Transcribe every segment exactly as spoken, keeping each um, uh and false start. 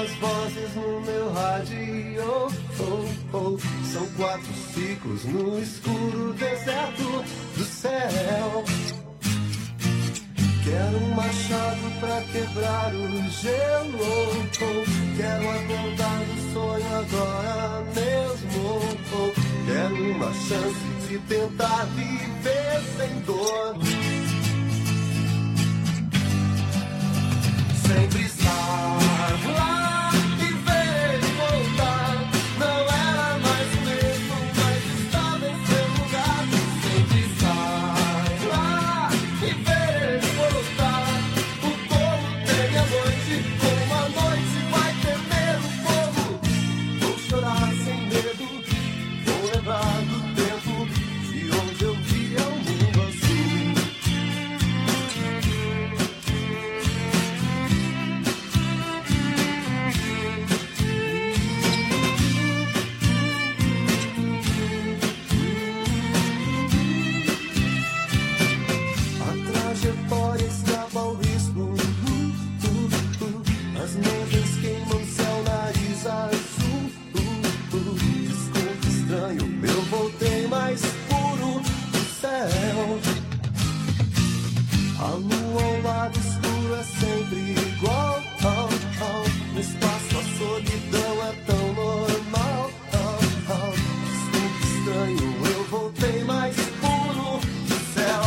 as vozes no meu rádio. Oh, oh. São quatro ciclos no escuro deserto do céu. Quero um machado pra quebrar o gelo. Oh, quero acordar do sonho agora mesmo. Oh, quero uma chance de tentar viver sem dor. Sempre estar lá e ver ele voltar. Não era mais o mesmo, mas estava em seu lugar. Sempre estar lá e ver ele voltar. O povo tem a noite, como a noite vai temer o fogo. Vou chorar sem medo, vou lembrar do tempo de onde eu via o mundo azul. A trajetória escapa ao risco. Uh, uh, uh. As nuvens queimam seu nariz azul. Uh, uh. Desconto estranho, eu voltei mais puro do céu. A lua ao lado escuro é sempre igual. Oh, oh. No espaço a solidão é tão normal. Oh, oh. Desconto estranho, eu voltei mais puro do céu.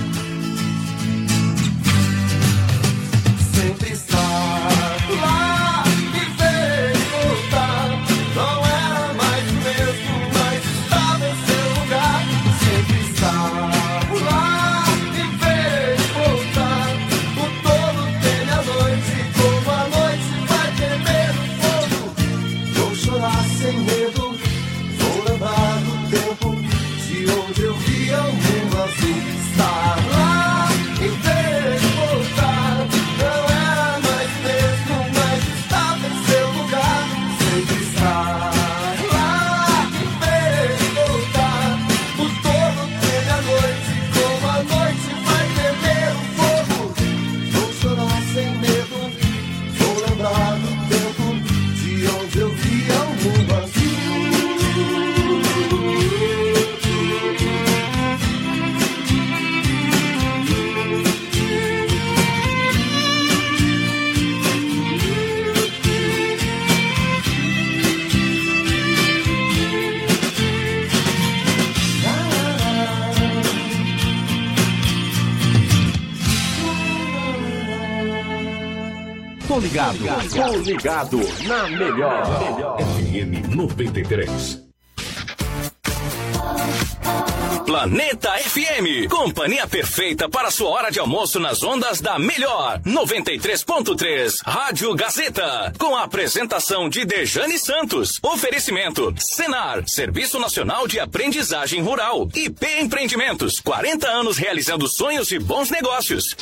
Sempre estar lá e ver ele voltar. Não era mais o mesmo, mas estava em seu lugar. Sempre estar lá e ver ele voltar. O tolo teme a noite, como a noite vai temer o fogo. Vou chorar sem medo, vou lembrar do tempo de onde eu via o mundo azul. Estar lá e ver ele voltar. Não era mais mesmo, mas estava em seu lugar. Sempre estar lá e ver ele voltar. O tolo teme a noite, como a noite vai temer o fogo. Vou chorar sem medo, vou lembrar do tempo de onde eu via o mundo azul. Tô ligado, tô ligado na melhor. F M noventa e três. Planeta F M, companhia perfeita para sua hora de almoço nas ondas da melhor noventa e três ponto três, Rádio Gazeta, com a apresentação de Dejane Santos. Oferecimento Senar, Serviço Nacional de Aprendizagem Rural. I P Empreendimentos, quarenta anos realizando sonhos e bons negócios.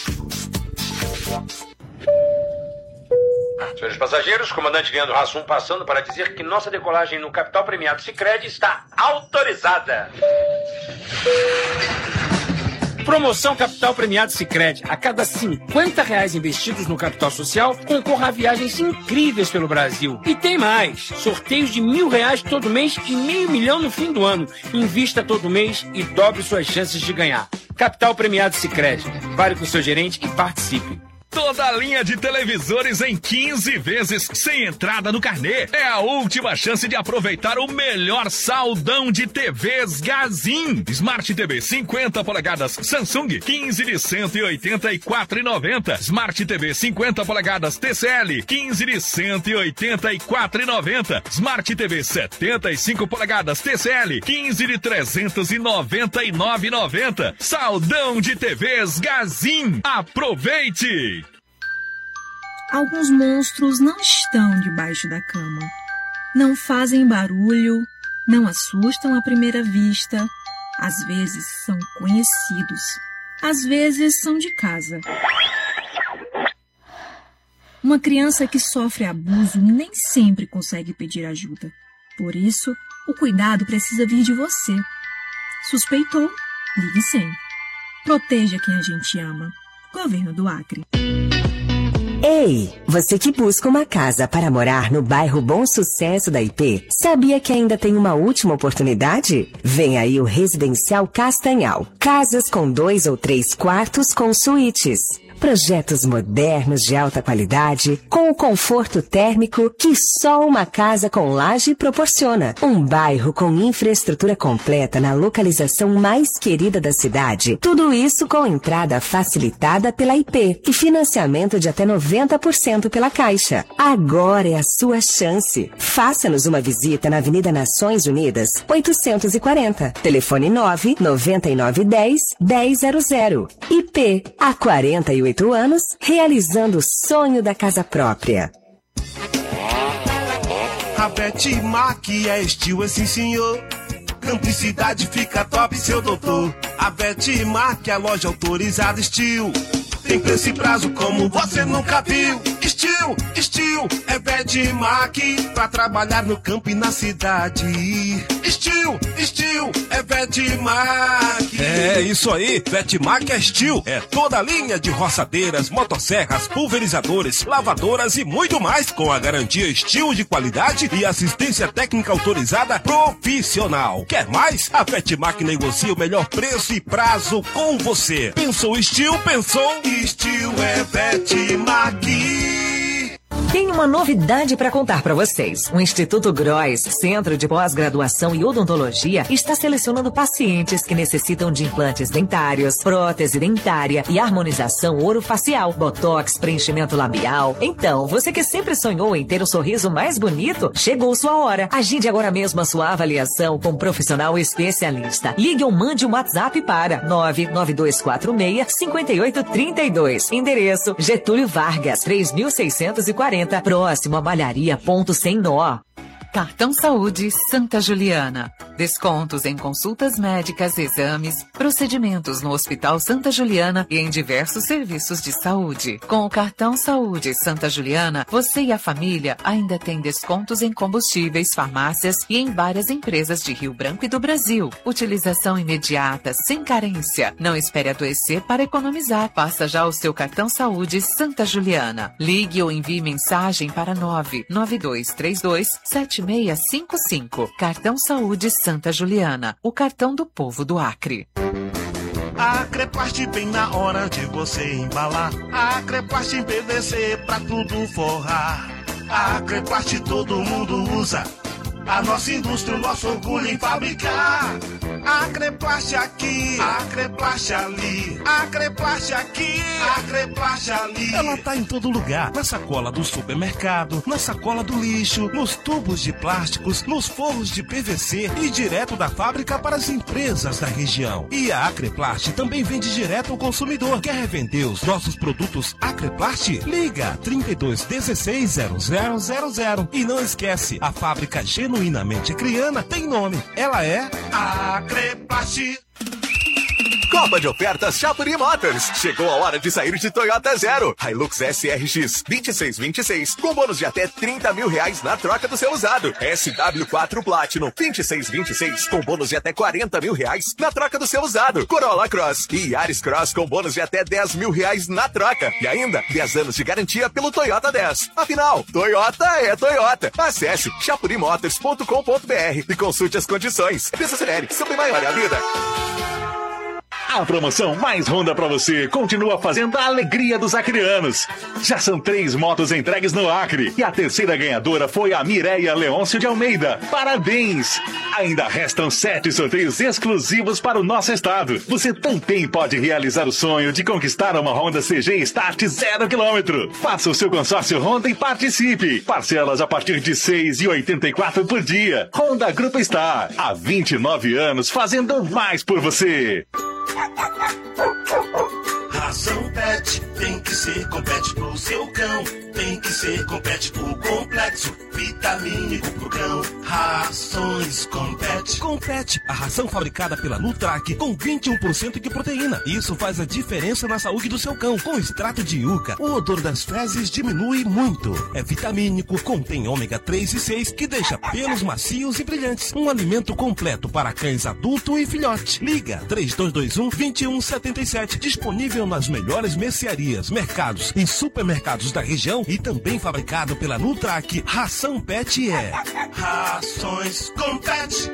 Senhores passageiros, comandante Leandro Hassum passando para dizer que nossa decolagem no Capital Premiado Sicredi está autorizada. Promoção Capital Premiado Sicredi. A cada cinquenta reais investidos no capital social, concorra a viagens incríveis pelo Brasil. E tem mais. Sorteios de mil reais todo mês e meio milhão no fim do ano. Invista todo mês e dobre suas chances de ganhar. Capital Premiado Sicredi. Fale com seu gerente e participe. Toda a linha de televisores em quinze vezes, sem entrada no carnê. É a última chance de aproveitar o melhor saldão de T Vs Gazin. Smart T V cinquenta polegadas Samsung, quinze de cento e oitenta e quatro reais e noventa centavos. Smart T V cinquenta polegadas T C L, quinze de cento e oitenta e quatro reais e noventa centavos. Smart T V setenta e cinco polegadas T C L, quinze de trezentos e noventa e nove reais e noventa centavos. Saldão de T Vs Gazin. Aproveite! Alguns monstros não estão debaixo da cama. Não fazem barulho, não assustam à primeira vista. Às vezes são conhecidos. Às vezes são de casa. Uma criança que sofre abuso nem sempre consegue pedir ajuda. Por isso, o cuidado precisa vir de você. Suspeitou? Ligue cem. Proteja quem a gente ama. Governo do Acre. Ei, você que busca uma casa para morar no bairro Bom Sucesso da I P, sabia que ainda tem uma última oportunidade? Vem aí o Residencial Castanhal. Casas com dois ou três quartos com suítes. Projetos modernos de alta qualidade, com o conforto térmico que só uma casa com laje proporciona. Um bairro com infraestrutura completa na localização mais querida da cidade. Tudo isso com entrada facilitada pela I P e financiamento de até noventa por cento pela Caixa. Agora é a sua chance. Faça-nos uma visita na Avenida Nações Unidas, oitocentos e quarenta. Telefone nove nove nove um zero um zero zero. I P, há quarenta e oito anos, realizando o sonho da casa própria. A Vetmac é estilo, é sim senhor. Cumplicidade fica top, seu doutor. A Vetmac é a loja autorizada estilo. Tem preço e prazo como você nunca viu. Estilo, estilo, é Vetmac pra trabalhar no campo e na cidade. Estilo, estilo, é Vetmac. É isso aí, Vetmac é estilo. É toda a linha de roçadeiras, motosserras, pulverizadores, lavadoras e muito mais, com a garantia estilo de qualidade e assistência técnica autorizada profissional. Quer mais? A Vetmac negocia o melhor preço e prazo com você. Pensou estilo, pensou estilo, é Vetmac. Tem uma novidade para contar para vocês. O Instituto Gross, Centro de Pós-Graduação em Odontologia, está selecionando pacientes que necessitam de implantes dentários, prótese dentária e harmonização orofacial, botox, preenchimento labial. Então, você que sempre sonhou em ter um sorriso mais bonito, chegou sua hora. Agende agora mesmo a sua avaliação com um profissional especialista. Ligue ou mande um WhatsApp para nove nove dois quatro seis, cinco oito três dois. Endereço Getúlio Vargas, três mil seiscentos e quarenta. Próximo a Malharia Ponto Sem Nó. Cartão Saúde Santa Juliana. Descontos em consultas médicas, exames, procedimentos no Hospital Santa Juliana e em diversos serviços de saúde. Com o Cartão Saúde Santa Juliana, você e a família ainda têm descontos em combustíveis, farmácias e em várias empresas de Rio Branco e do Brasil. Utilização imediata, sem carência. Não espere adoecer para economizar. Faça já o seu Cartão Saúde Santa Juliana. Ligue ou envie mensagem para nove nove dois três dois sete seis cinco cinco. Cartão Saúde Santa Juliana, o cartão do povo do Acre. A Creplast vem na hora de você embalar. A Creplast em P V C pra tudo forrar. A Creplast todo mundo usa. A nossa indústria, o nosso orgulho em fabricar. A Creplast aqui, a Creplast ali, a Creplast aqui, a Creplast ali. Ela tá em todo lugar, na sacola do supermercado, na sacola do lixo, nos tubos de plásticos, nos forros de P V C e direto da fábrica para as empresas da região. E a Acreplast também vende direto ao consumidor. Quer vender os nossos produtos Acreplast? Liga trinta e dois dezesseis zero zero zero zero. E não esquece, a fábrica genuinamente criana tem nome. Ela é Acreplast. Copa de ofertas Chapuri Motors. Chegou a hora de sair de Toyota Zero. Hilux S R X vinte e seis vinte e seis com bônus de até trinta mil reais na troca do seu usado. S W quatro Platinum vinte e seis vinte e seis com bônus de até quarenta mil reais na troca do seu usado. Corolla Cross e Yaris Cross com bônus de até dez mil reais na troca. E ainda dez anos de garantia pelo Toyota dez. Afinal, Toyota é Toyota. Acesse chapuri motors ponto com ponto b r e consulte as condições. Pensa sério, sobre maior é a vida. A promoção mais Honda pra você continua fazendo a alegria dos acreanos. Já são três motos entregues no Acre e a terceira ganhadora foi a Mireia Leôncio de Almeida. Parabéns! Ainda restam sete sorteios exclusivos para o nosso estado. Você também pode realizar o sonho de conquistar uma Honda C G Start zero quilômetro. Faça o seu consórcio Honda e participe. Parcelas a partir de seis reais e oitenta e quatro centavos por dia. Honda Grupo Star, há vinte e nove anos fazendo mais por você. Ração Pet tem que ser com pet pro seu cão. Tem que ser com pet pro complexo vitamínico pro cão. Rações com pet Compete. Compete, a ração fabricada pela Nutrac com vinte e um por cento de proteína. Isso faz a diferença na saúde do seu cão. Com extrato de yuca, o odor das fezes diminui muito. É vitamínico, contém ômega três e seis que deixa pelos macios e brilhantes. Um alimento completo para cães adulto e filhote. Liga três dois dois um, dois um sete sete. Disponível nas melhores mercearias, mercados e supermercados da região e também fabricado pela Nutrac. Ração Pet é Rações Compete.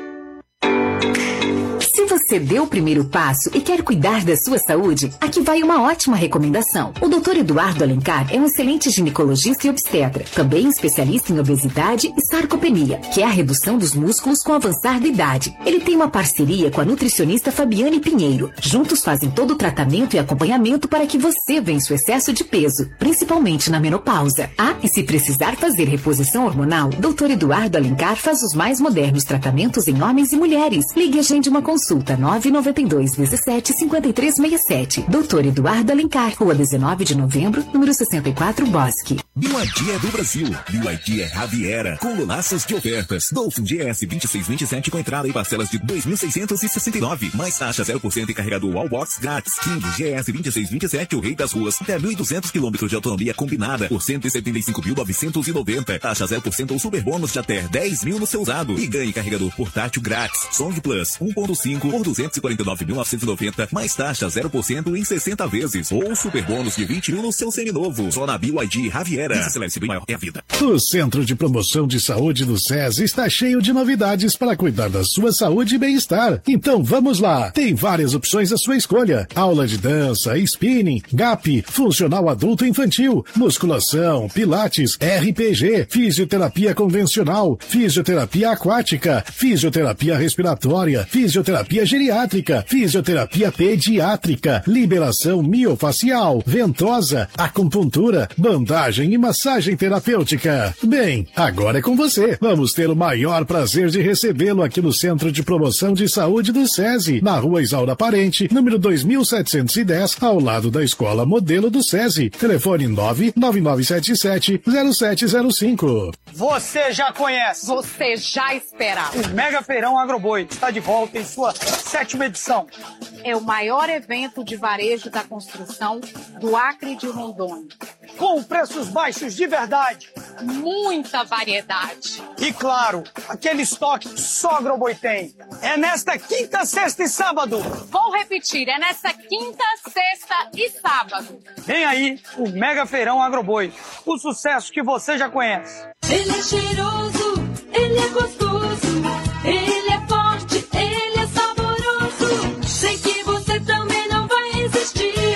Se você deu o primeiro passo e quer cuidar da sua saúde, aqui vai uma ótima recomendação. O doutor Eduardo Alencar é um excelente ginecologista e obstetra, também especialista em obesidade e sarcopenia, que é a redução dos músculos com o avançar da idade. Ele tem uma parceria com a nutricionista Fabiane Pinheiro. Juntos fazem todo o tratamento e acompanhamento para que você vença o excesso de peso, principalmente na menopausa. Ah, e se precisar fazer reposição hormonal, doutor Eduardo Alencar faz os mais modernos tratamentos em homens e mulheres. Ligue e agende uma consulta nove nove dois, dezessete, cinquenta e três sessenta e sete. doutor Eduardo Alencar, Rua dezenove de novembro, número sessenta e quatro, Bosque. B Y D é do Brasil. B Y D é Raviera, com lulaças de ofertas. Dolphin G S vinte e seis vinte e sete com entrada e parcelas de dois mil seiscentos e sessenta e nove, mais taxa zero por cento e carregador Wallbox grátis. King G S vinte e seis vinte e sete, o rei das ruas, até mil e duzentos quilômetros de autonomia combinada por cento e setenta e cinco mil novecentos e noventa. Taxa zero por cento ou super bônus de até dez mil no seu usado. E ganhe carregador portátil grátis. Song Plus um ponto cinco por duzentos e quarenta e nove mil novecentos e noventa, mais taxa zero por cento em sessenta vezes. Ou super bônus de vinte mil no seu seminovo. Só na B Y D Raviera. Excelência bem maior é a vida. O Centro de Promoção de Saúde do SESI está cheio de novidades para cuidar da sua saúde e bem-estar. Então vamos lá. Tem várias opções à sua escolha. Aula de dança, spinning, G A P, funcional adulto e infantil, musculação, pilates, R P G, fisioterapia convencional, fisioterapia aquática, fisioterapia respiratória, fisioterapia geriátrica, fisioterapia pediátrica, liberação miofacial, ventosa, acupuntura, bandagem e massagem terapêutica. Bem, agora é com você. Vamos ter o maior prazer de recebê-lo aqui no Centro de Promoção de Saúde do SESI, na Rua Isaura Parente, número dois mil setecentos e dez, ao lado da Escola Modelo do SESI. Telefone nove nove nove sete sete, zero sete zero cinco. Você já conhece. Você já esperava. O Mega Feirão Agroboi está de volta em sua sétima edição. É o maior evento de varejo da construção do Acre de Rondônia. Com preços baixos de verdade. Muita variedade. E claro, aquele estoque que só Agroboi tem. É nesta quinta, sexta e sábado. Vou repetir, é nesta quinta, sexta e sábado. Vem aí o Mega Feirão Agroboi. O sucesso que você já conhece. Ele é cheiroso, ele é gostoso, ele é forte, ele é saboroso. Sei que você também não vai resistir.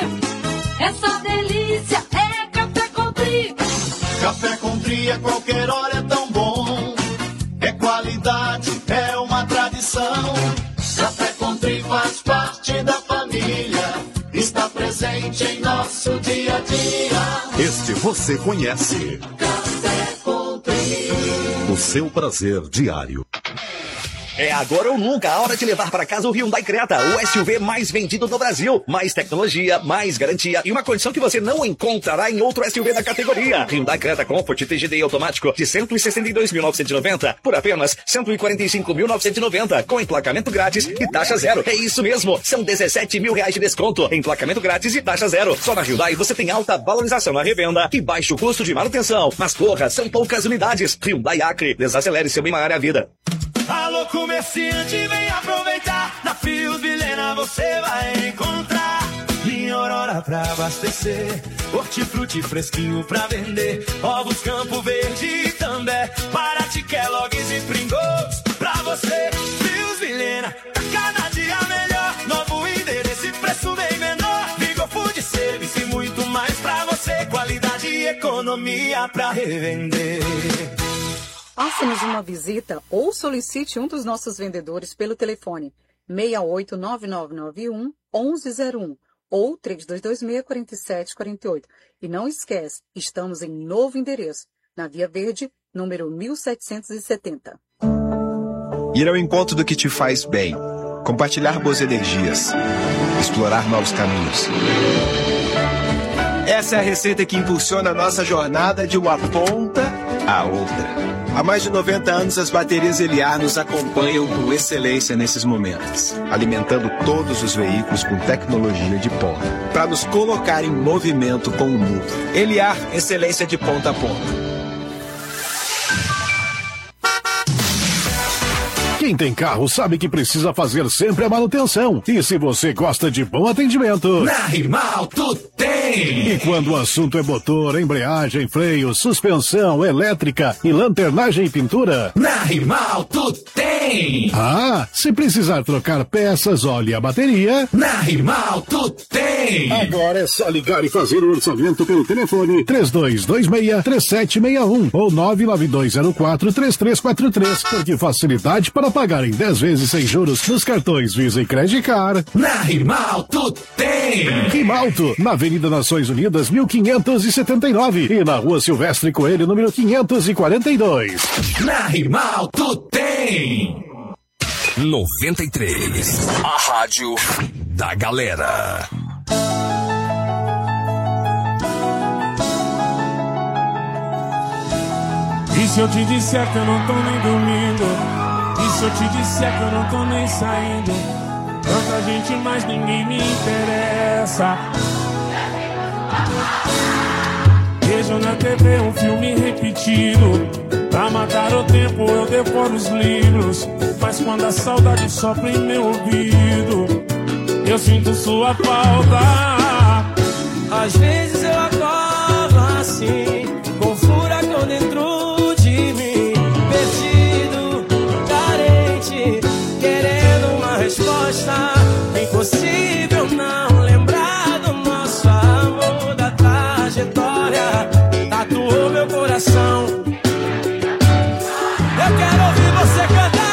Essa delícia é Café Country. Café Country a qualquer hora é tão bom. É qualidade, é uma tradição. Café Country faz parte da família. Está presente em nosso dia a dia. Este você conhece. Café Country. O seu prazer diário. É agora ou nunca a hora de levar para casa o Hyundai Creta, o S U V mais vendido do Brasil. Mais tecnologia, mais garantia e uma condição que você não encontrará em outro S U V da categoria. Hyundai Creta Comfort T G D automático de cento e sessenta e dois mil novecentos e noventa por apenas cento e quarenta e cinco mil novecentos e noventa, com emplacamento grátis e taxa zero. É isso mesmo, são dezessete mil reais de desconto, emplacamento grátis e taxa zero. Só na Hyundai você tem alta valorização na revenda e baixo custo de manutenção. Mas porra, são poucas unidades. Hyundai Acre, desacelere seu bem-maior a vida. Alô, comerciante, vem aproveitar. Na Fios Vilhena você vai encontrar linha Aurora pra abastecer, hortifruti fresquinho pra vender, ovos Campo Verde e També, Paraty, Kellogg's e Pringles pra você. Fios Vilhena, cada dia melhor, novo endereço e preço bem menor. Vigo Food Service e muito mais pra você, qualidade e economia pra revender. Faça-nos uma visita ou solicite um dos nossos vendedores pelo telefone seis oito nove nove nove um, um um zero um ou três dois dois seis, quatro sete quatro oito. E não esquece, estamos em novo endereço, na Via Verde, número mil setecentos e setenta. Ir ao encontro do que te faz bem, compartilhar boas energias, explorar novos caminhos. Essa é a receita que impulsiona a nossa jornada de uma ponta a outra. Há mais de noventa anos, as baterias Eliar nos acompanham com excelência nesses momentos, alimentando todos os veículos com tecnologia de ponta, para nos colocar em movimento com o mundo. Eliar, excelência de ponta a ponta. Quem tem carro sabe que precisa fazer sempre a manutenção. E se você gosta de bom atendimento... Na Rimalto tem! E quando o assunto é motor, embreagem, freio, suspensão, elétrica e lanternagem e pintura... Na Rimalto tem! Ah, se precisar trocar peças, óleo e a bateria... Na Rimalto tem! Agora é só ligar e fazer o orçamento pelo telefone três dois dois seis, três sete seis um ou nove nove dois zero quatro, três três quatro três, porque facilidade para pagar em dez vezes sem juros nos cartões Visa e Credit Card. Na Rimalto tem! Rimalto, na Avenida Nações Unidas, mil quinhentos e setenta e nove e na Rua Silvestre Coelho, número quinhentos e quarenta e dois. Na Rimalto tem! noventa e três, a rádio da galera. E se eu te disser que eu não tô nem dormindo? E se eu te disser que eu não tô nem saindo? Tanta gente, mas ninguém me interessa. Vejo na T V um filme repetido. Pra matar o tempo eu devoro os livros. Mas quando a saudade sopra em meu ouvido, eu sinto sua falta. Às vezes eu acordo assim, com um furacão dentro de mim, perdido, carente, querendo uma resposta. Impossível não lembrar do nosso amor, da trajetória, tatuou meu coração. Eu quero ouvir você cantar.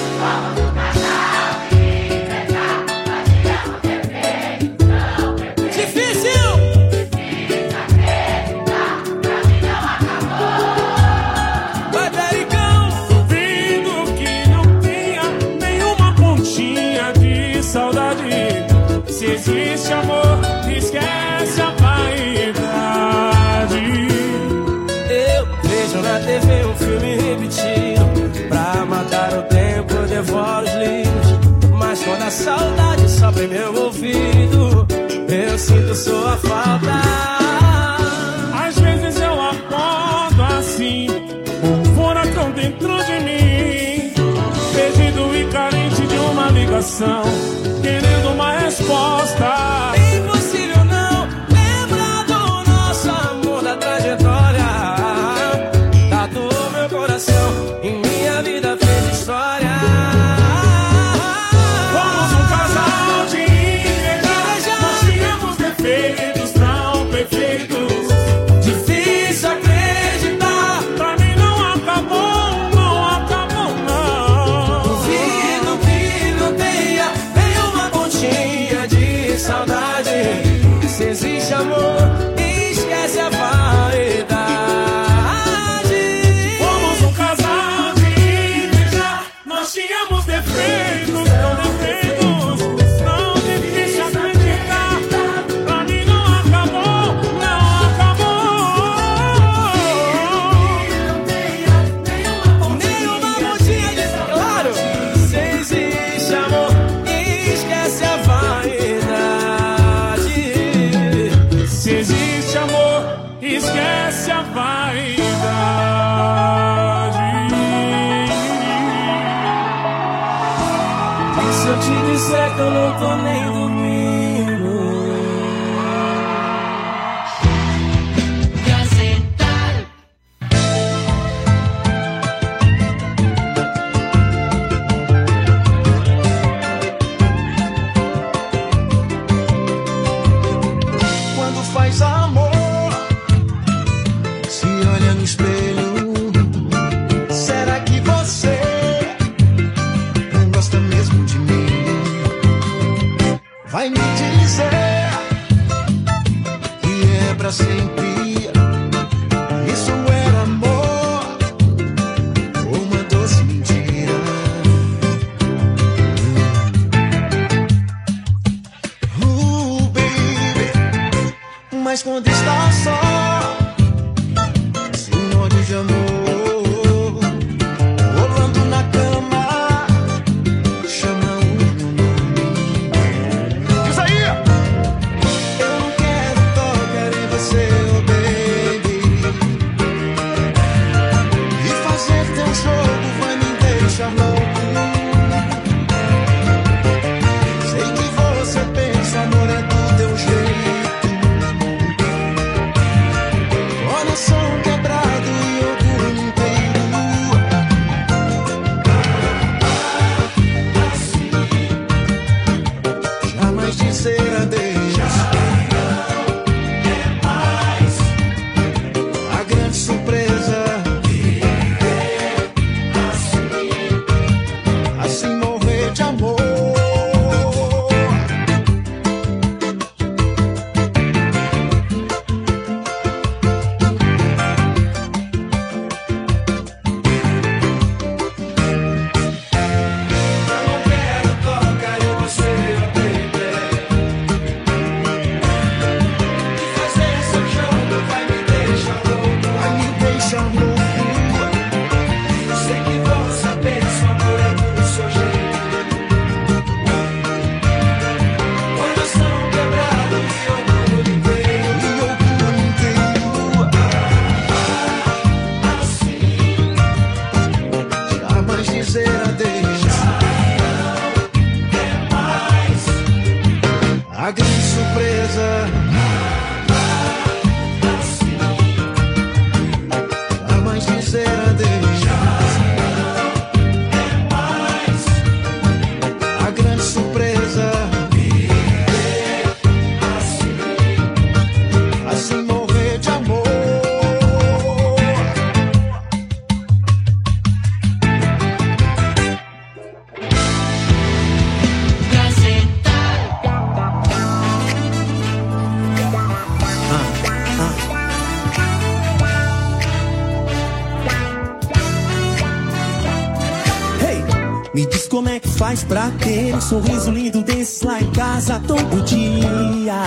Se existe amor, esquece a vaidade. Eu vejo na T V um filme repetido. Pra matar o tempo eu devoro os livros. Mas quando a saudade sopra em meu ouvido, eu sinto sua falta. Às vezes eu acordo assim, um furacão dentro de mim, perdido e carente de uma ligação, querendo uma resposta. Impossível não lembrar do nosso amor, da trajetória, tatuou meu coração, em minha vida fez história. Fomos um casal de inveja, nós tínhamos defeitos não perfeitos. Difícil acreditar, pra mim não acabou, não acabou não. Duvido que não tenha nenhuma pontinha de saudade. Se existe amor, esquece a vaidade. Fomos um casal de inveja, nós tínhamos defeitos, não defeitos, não difícil acreditar. Pra mim não acabou, não acabou. Nenhuma pontinha de claro. Se existe amor, esquece a vaidade. Se existe amor, esquece a vaidade. E se eu te disser que eu não tô nem dormindo? Quando faz amor, se olha no espelho, será que você não gosta mesmo de mim? Me diz como é que faz pra ter um sorriso lindo desse lá em casa todo dia.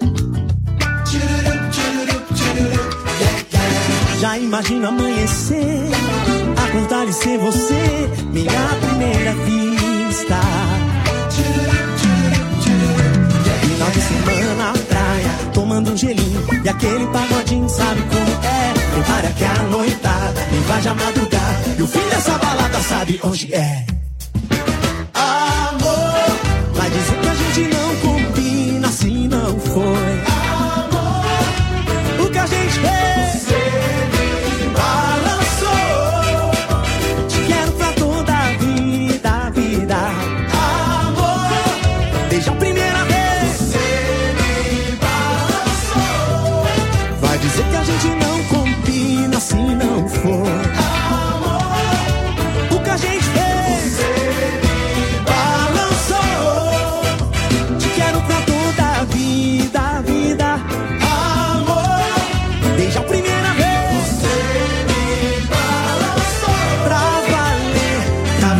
Já imagina amanhecer, acordar e ser você, minha primeira vista. Final de semana na praia, tomando um gelinho e aquele pagodinho, sabe como é? Prepara que a noitada invade a madrugada e o fim dessa balada sabe onde é. Amor, vai dizer que a gente não combina, assim não foi. Amor, o que a gente fez, você me balançou. Te quero pra toda a vida, a vida. Amor, desde a primeira vez, você me balançou. Vai dizer que a gente não combina, assim não foi. Amor, o que a gente fez, vida, vida, amor. Desde a primeira vez você me balançou. Pra valer, pra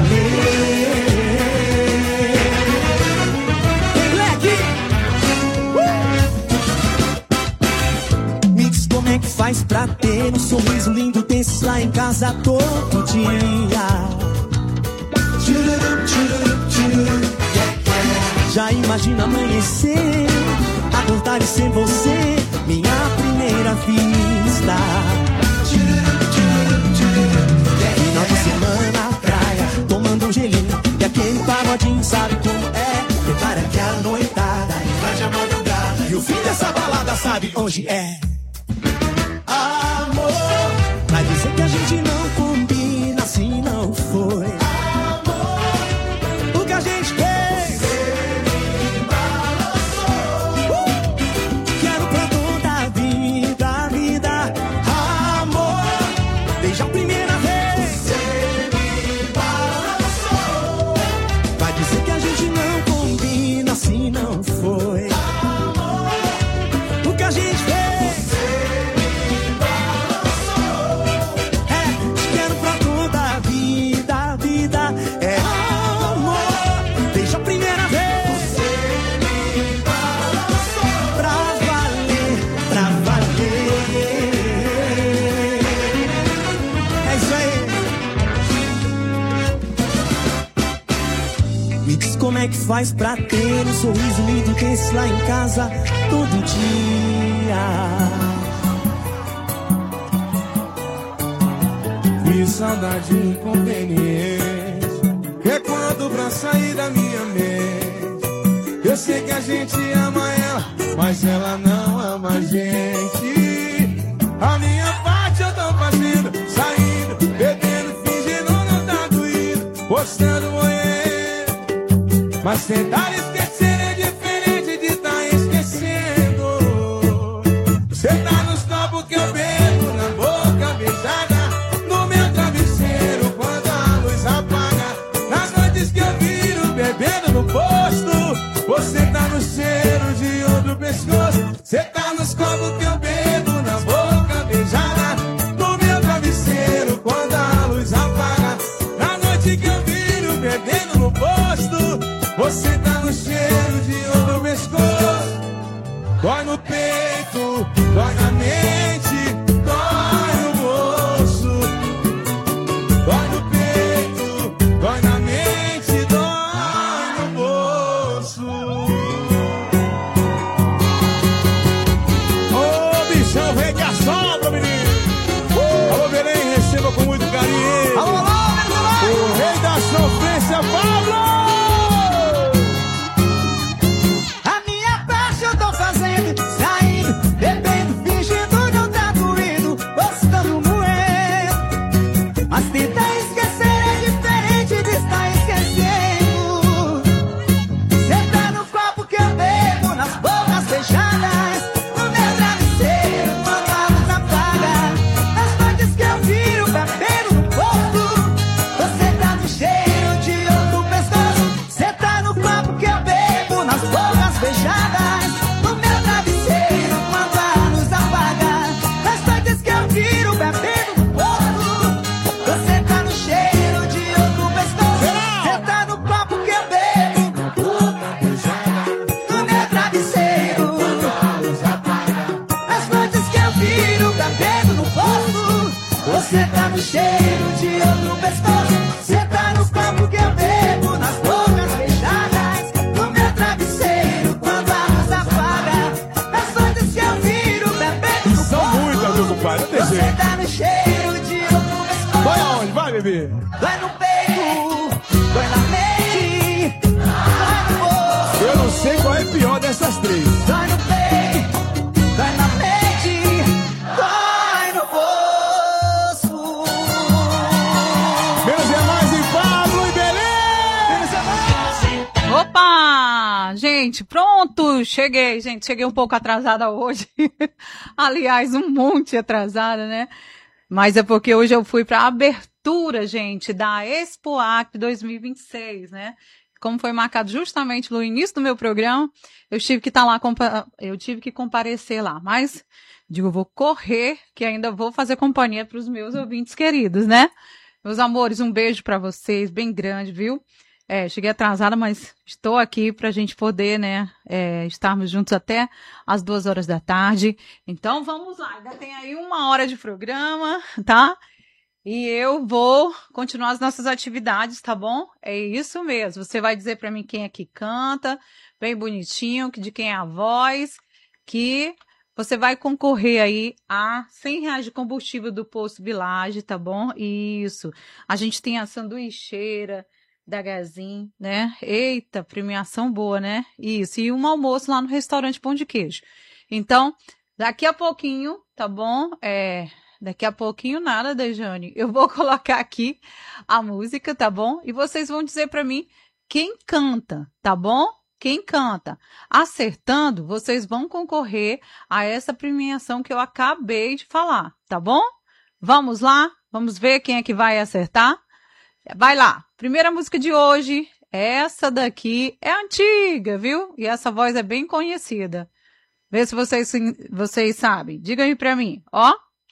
valer. uh! Me diz como é que faz pra ter um sorriso lindo desse lá em casa todo dia. Já imagina amanhecer, acordar e ser você, minha primeira vista. Final de semana na praia, tomando um gelinho e aquele pagodinho, sabe como é? Prepara que a noitada invade a madrugada e o fim dessa balada sabe onde é. Amor, vai dizer que a gente não combina, assim não foi. Amor, o que a gente fez, a primeira vez você me balançou. Vai dizer que a gente não combina, assim não foi. Amor, o que a gente fez, você me balançou. É, te quero pra toda a vida, a vida. É amor, desde a primeira vez você me balançou. Pra valer, pra valer. Me diz como é que faz pra ter um sorriso lindo desse lá em casa todo dia. Que saudade inconveniente, que é quando pra sair da minha mente. Eu sei que a gente ama ela, mas ela não ama a gente. A minha parte eu tô fazendo, saindo, bebendo, fingindo não tá doído, postando moer. Mas tentar esquecer é diferente de tá esquecendo. Você tá nos copos que eu bebo, na boca beijada, no meu travesseiro quando a luz apaga. Nas noites que eu viro bebendo no posto, você tá no cheiro de outro pescoço. Você tá nos copos que eu bebo, na boca beijada, no meu travesseiro quando a luz apaga. Na noite que eu viro bebendo no posto, você tá no cheiro de outro pescoço. Dói no peito, dói na mente, dói no bolso. Dói no peito, dói na mente, dói no bolso. Ô, bichão, rei que assombra, menino. Uh! Alô, Belém, receba com muito carinho. Alô, alô, o rei da sofrência, Pablo. Você tá no no cheiro de outro pescoço. Cê tá no copo que eu bebo, nas bocas fechadas, no meu travesseiro, quando a luz apaga, as noites que eu viro bebendo no São muitas, meu compadre, não tem Você jeito. tá no cheiro de outro pescoço. Vai aonde? Vai, bebê. Vai no peito, vai na mente, vai no bolso. Eu não sei qual é a pior dessas três. Vai no peito, vai na mente, vai no bolso. Menos é mais em Pablo e Belém. Opa! Gente, pronto! Cheguei, gente. Cheguei um pouco atrasada hoje. Aliás, um monte atrasada, né? Mas é porque hoje eu fui para a abertura, gente, da Expo Acre dois mil e vinte e seis, né? Como foi marcado justamente no início do meu programa, eu tive que estar lá, eu tive que comparecer lá. Mas, digo, vou correr, que ainda vou fazer companhia para os meus ouvintes queridos, né? Meus amores, um beijo para vocês, bem grande, viu? É, cheguei atrasada, mas estou aqui para a gente poder, né, é, estarmos juntos até as duas horas da tarde. Então, vamos lá. Ainda tem aí uma hora de programa, tá? E eu vou continuar as nossas atividades, tá bom? É isso mesmo. Você vai dizer para mim quem é que canta, bem bonitinho, de quem é a voz, que você vai concorrer aí a cem reais de combustível do Posto Village, tá bom? Isso. A gente tem a sanduicheira da Gazin, né? Eita, premiação boa, né? Isso, e um almoço lá no restaurante Pão de Queijo. Então, daqui a pouquinho, tá bom? É, daqui a pouquinho nada, Dejane. Eu vou colocar aqui a música, tá bom? E vocês vão dizer pra mim quem canta, tá bom? Quem canta. Acertando, vocês vão concorrer a essa premiação que eu acabei de falar, tá bom? Vamos lá? Vamos ver quem é que vai acertar? Vai lá, primeira música de hoje, essa daqui é antiga, viu? E essa voz é bem conhecida. Vê se vocês, vocês sabem. Diga aí pra mim, ó.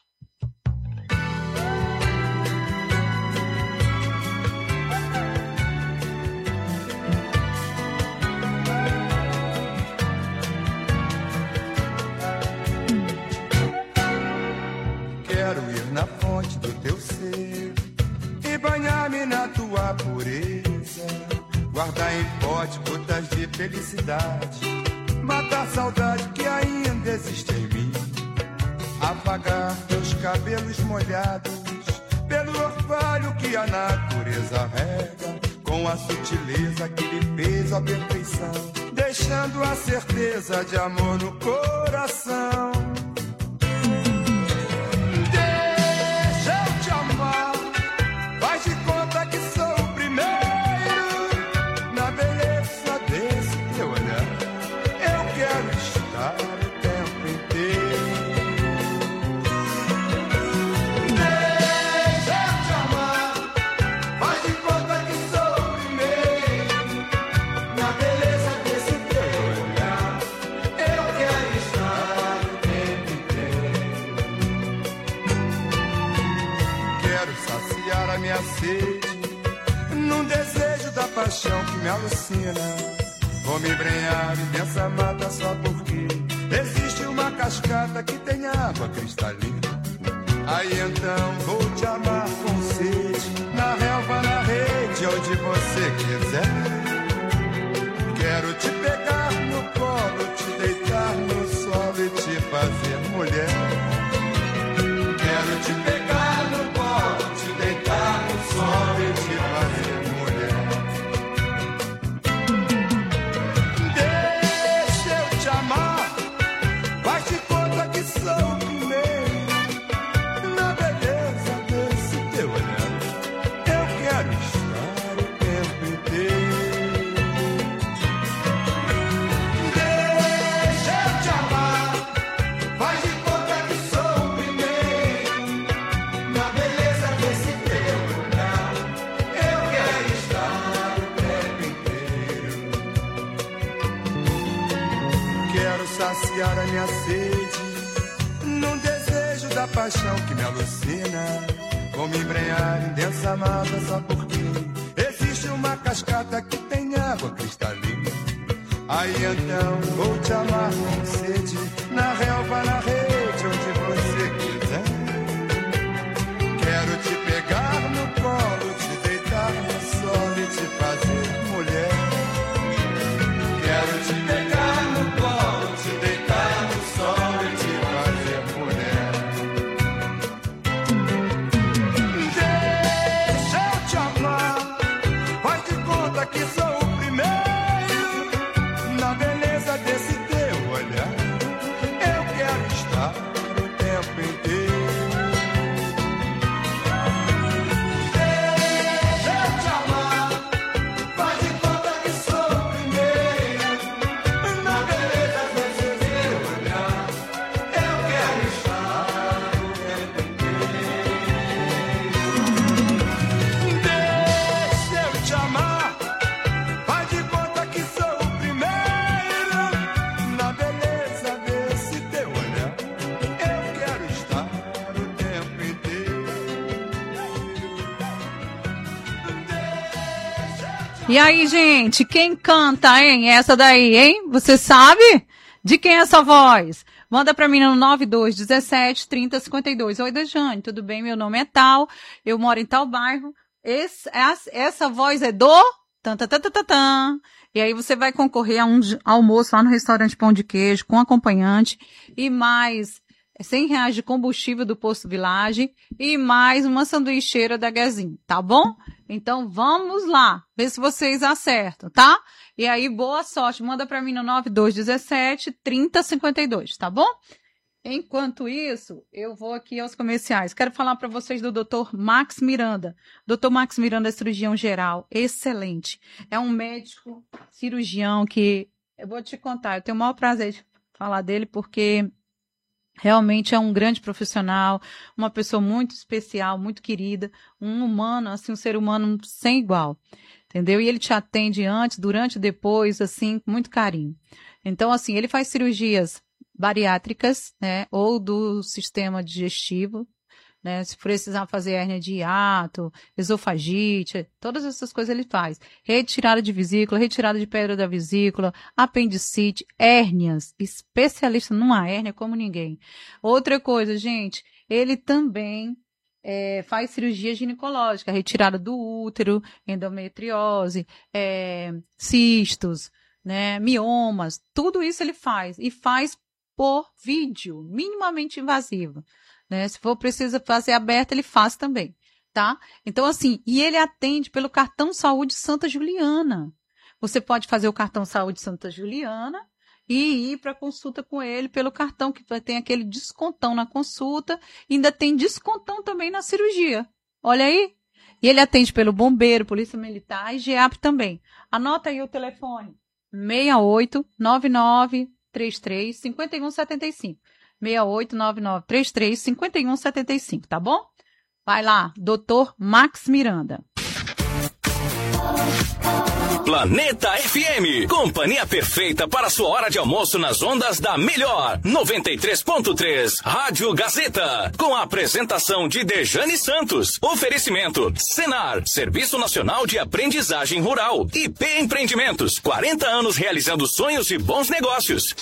Quero ir na fonte do teu ser e banhar-me na tua pureza, guardar em pote gotas de felicidade, matar a saudade que ainda existe em mim, apagar teus cabelos molhados pelo orvalho que a natureza rega, com a sutileza que lhe fez a perfeição, deixando a certeza de amor no coração. Num desejo da paixão que me alucina, vou me embrenhar nessa mata só porque existe uma cascata que tem água cristalina. Aí então vou te amar com sede, na relva, na rede, onde você quiser. Quero te pegar no colo, te deitar no solo e te fazer mulher. Quero te pegar no colo, te deitar no solo e te fazer mulher. Deixa eu te amar, faz de conta que sou o primeiro na beleza desse teu olhar. Eu quero estar o tempo inteiro. Deixa eu te amar, faz de conta que sou o primeiro na beleza desse teu olhar. Eu quero estar o tempo inteiro. Quero saciar a minha sede num desejo da paixão que me alucina. Vou me embrenhar em densa mata só porque existe uma cascata que tem água cristalina. Aí então vou te amar com sede, na relva, na rede, onde você quiser. Quero te E aí, gente, quem canta, hein? Essa daí, hein? Você sabe? De quem é essa voz? Manda pra mim no nove dois um sete, trinta, cinquenta e dois. Oi, Dejane, tudo bem? Meu nome é tal, eu moro em tal bairro. Esse, essa, essa voz é do... Tan, tan, tan, tan, tan. E aí você vai concorrer a um almoço lá no restaurante Pão de Queijo, com acompanhante, e mais cem reais de combustível do Posto Village, e mais uma sanduicheira da Gazin, tá bom? Então vamos lá, ver se vocês acertam, tá? E aí, boa sorte, manda pra mim no nove dois um sete, trinta, cinquenta e dois, tá bom? Enquanto isso, eu vou aqui aos comerciais. Quero falar para vocês do doutor Max Miranda. doutor Max Miranda é cirurgião geral, excelente. É um médico cirurgião que, eu vou te contar, eu tenho o maior prazer de falar dele porque realmente é um grande profissional, uma pessoa muito especial, muito querida, um humano, assim, um ser humano sem igual. Entendeu? E ele te atende antes, durante e depois, assim, com muito carinho. Então, assim, ele faz cirurgias bariátricas, né, ou do sistema digestivo, né, se precisar fazer hérnia de hiato, esofagite, todas essas coisas ele faz. Retirada de vesícula, retirada de pedra da vesícula, apendicite, hérnias, especialista numa hérnia como ninguém. Outra coisa, gente, ele também É, faz cirurgia ginecológica, retirada do útero, endometriose, é, cistos, né, miomas, tudo isso ele faz. E faz por vídeo, minimamente invasivo. Né? Se for preciso fazer aberto, ele faz também. Tá? Então, assim, e ele atende pelo cartão Saúde Santa Juliana. Você pode fazer o cartão Saúde Santa Juliana e ir para consulta com ele pelo cartão, que tem aquele descontão na consulta, e ainda tem descontão também na cirurgia. Olha aí. E ele atende pelo bombeiro, polícia militar e GEAP também. Anota aí o telefone. seis oito nove nove três três cinco um sete cinco. seis oito nove nove três três cinco um sete cinco, tá bom? Vai lá, doutor Max Miranda. Planeta F M, companhia perfeita para sua hora de almoço nas ondas da Melhor, noventa e três ponto três, Rádio Gazeta, com a apresentação de Dejane Santos. Oferecimento, Senar, Serviço Nacional de Aprendizagem Rural, I P Empreendimentos, quarenta anos realizando sonhos e bons negócios.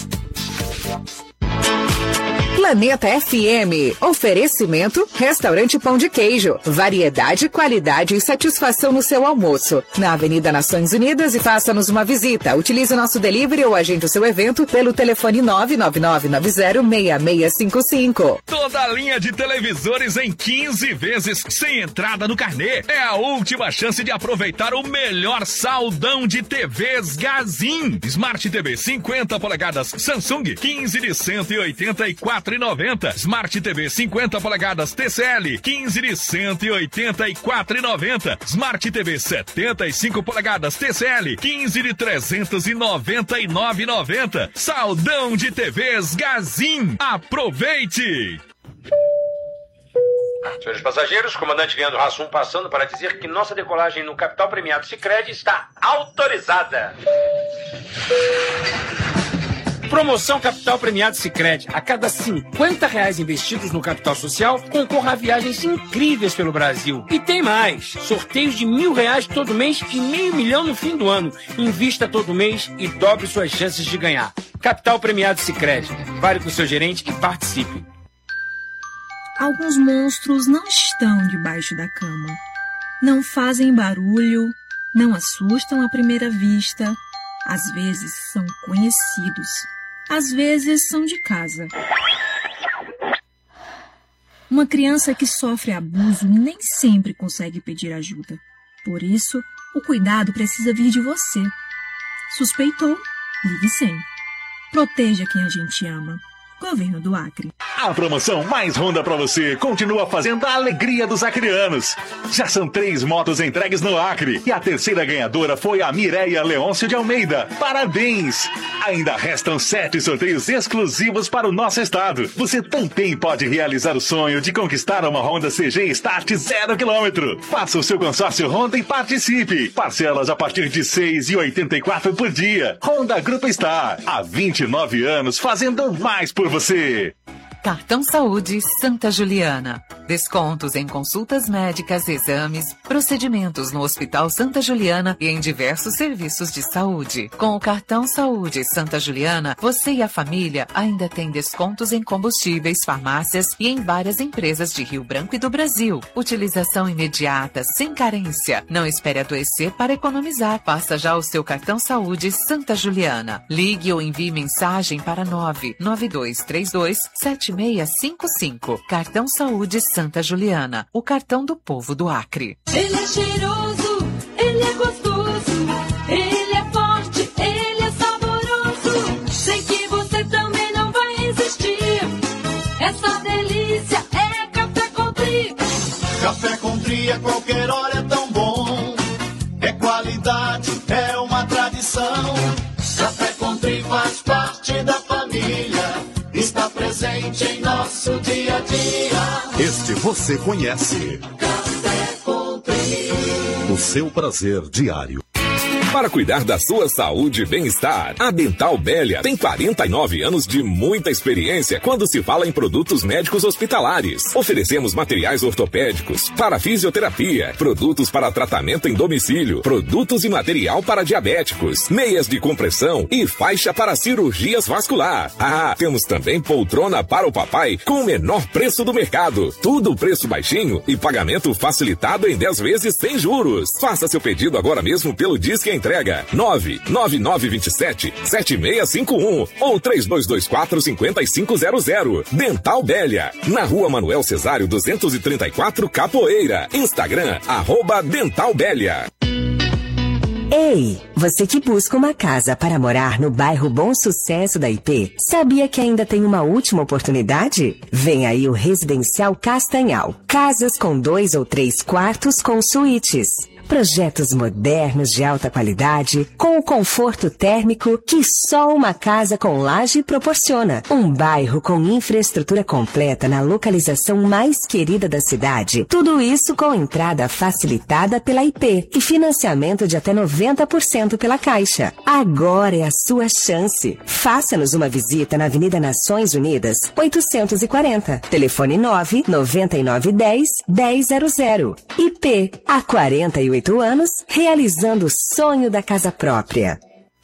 Planeta F M, oferecimento, restaurante Pão de Queijo, variedade, qualidade e satisfação no seu almoço. Na Avenida Nações Unidas, e faça-nos uma visita. Utilize o nosso delivery ou agende o seu evento pelo telefone nove nove nove nove zero seis seis cinco cinco. Toda a linha de televisores em quinze vezes sem entrada no carnê. É a última chance de aproveitar o melhor saldão de T Vs Gazin. Smart T V cinquenta polegadas Samsung, quinze de cento e oitenta e quatro reais e noventa centavos. Smart T V cinquenta polegadas T C L, quinze de cento e oitenta e quatro reais e noventa centavos. Smart T V setenta e cinco polegadas T C L, quinze de trezentos e noventa e nove reais e noventa centavos. Saldão de T Vs Gazin. Aproveite! Senhores passageiros, comandante Leandro Hassum passando para dizer que nossa decolagem no Capital Premiado Sicredi está autorizada. Promoção Capital Premiado Sicredi. A cada cinquenta reais investidos no capital social, concorra a viagens incríveis pelo Brasil. E tem mais. Sorteios de mil reais todo mês e meio milhão no fim do ano. Invista todo mês e dobre suas chances de ganhar. Capital Premiado Sicredi. Fale com o seu gerente e participe. Alguns monstros não estão debaixo da cama. Não fazem barulho, não assustam à primeira vista. Às vezes são conhecidos. Às vezes são de casa. Uma criança que sofre abuso nem sempre consegue pedir ajuda. Por isso, o cuidado precisa vir de você. Suspeitou? Ligue cem. Proteja quem a gente ama. Governo do Acre. A promoção mais Honda pra você continua fazendo a alegria dos acreanos. Já são três motos entregues no Acre e a terceira ganhadora foi a Mireia Leôncio de Almeida. Parabéns! Ainda restam sete sorteios exclusivos para o nosso estado. Você também pode realizar o sonho de conquistar uma Honda C G Start zero quilômetro. Faça o seu consórcio Honda e participe. Parcelas a partir de seis reais e oitenta e quatro centavos por dia. Honda Grupo Star. Há vinte e nove anos fazendo mais por você. Cartão Saúde Santa Juliana. Descontos em consultas médicas, exames, procedimentos no Hospital Santa Juliana e em diversos serviços de saúde. Com o Cartão Saúde Santa Juliana, você e a família ainda têm descontos em combustíveis, farmácias e em várias empresas de Rio Branco e do Brasil. Utilização imediata, sem carência. Não espere adoecer para economizar. Faça já o seu Cartão Saúde Santa Juliana. Ligue ou envie mensagem para nove nove dois três dois sete seis cinco cinco. Cartão Saúde Santa Juliana, o cartão do povo do Acre. Ele é cheiroso, ele é gostoso, ele é forte, ele é saboroso. Sei que você também não vai resistir. Essa delícia é Café Country. Café Country a qualquer hora é tão bom. É qualidade, é uma tradição. Café Country faz parte da família. Está presente em nosso dia a dia. Este você conhece. Café Country. O seu prazer diário. Para cuidar da sua saúde e bem-estar, a Dental Bélia tem quarenta e nove anos de muita experiência quando se fala em produtos médicos hospitalares. Oferecemos materiais ortopédicos para fisioterapia, produtos para tratamento em domicílio, produtos e material para diabéticos, meias de compressão e faixa para cirurgias vascular. Ah, temos também poltrona para o papai com o menor preço do mercado. Tudo preço baixinho e pagamento facilitado em dez vezes sem juros. Faça seu pedido agora mesmo pelo Disque Entrega nove nove nove dois sete sete seis cinco um ou três dois dois quatro cinco cinco zero zero. Dental Bélia, na Rua Manuel Cesário duzentos e trinta e quatro, Capoeira. Instagram, arroba Dental Bélia. Ei, você que busca uma casa para morar no bairro Bom Sucesso da I P, sabia que ainda tem uma última oportunidade? Vem aí o Residencial Castanhal. Casas com dois ou três quartos com suítes. Projetos modernos de alta qualidade, com o conforto térmico que só uma casa com laje proporciona. Um bairro com infraestrutura completa na localização mais querida da cidade. Tudo isso com entrada facilitada pela I P e financiamento de até noventa por cento pela Caixa. Agora é a sua chance. Faça-nos uma visita na Avenida Nações Unidas, oitocentos e quarenta. Telefone nove nove nove um zero um zero zero zero. I P, há quarenta e oito anos, realizando o sonho da casa própria.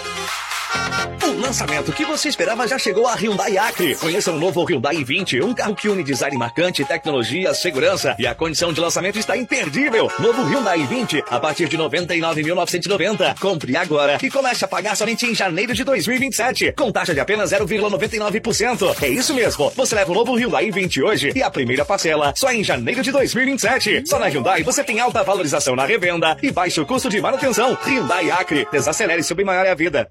O lançamento que você esperava já chegou a Hyundai Acre. Conheça o novo Hyundai i vinte, um carro que une design marcante, tecnologia, segurança e a condição de lançamento está imperdível. Novo Hyundai i vinte a partir de noventa e nove mil novecentos e noventa. Compre agora e comece a pagar somente em janeiro de dois mil e vinte e sete, com taxa de apenas zero vírgula noventa e nove por cento. É isso mesmo, você leva o novo Hyundai i vinte hoje e a primeira parcela só em janeiro de dois mil e vinte e sete. Só na Hyundai você tem alta valorização na revenda e baixo custo de manutenção. Hyundai Acre, desacelere seu bem maior é a vida.